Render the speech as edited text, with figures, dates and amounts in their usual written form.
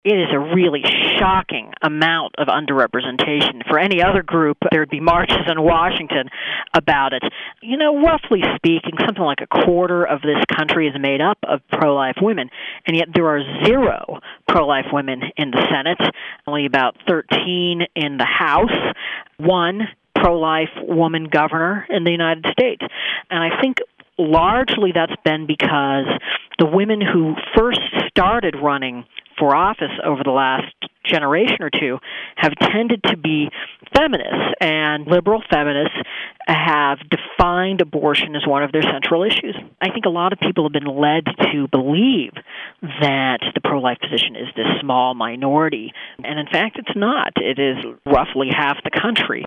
It is a really shocking amount of underrepresentation. For any other group, there would be marches in Washington about it. Roughly speaking, something like a quarter of this country is made up of pro-life women, and yet there are 0 pro-life women in the Senate, only about 13 in the House, 1 pro-life woman governor in the United States. And I think largely that's been because the women who first started running for office over the last generation or two have tended to be feminists, and liberal feminists have defined abortion as one of their central issues. I think a lot of people have been led to believe that the pro-life position is this small minority, and in fact it's not. It is roughly half the country.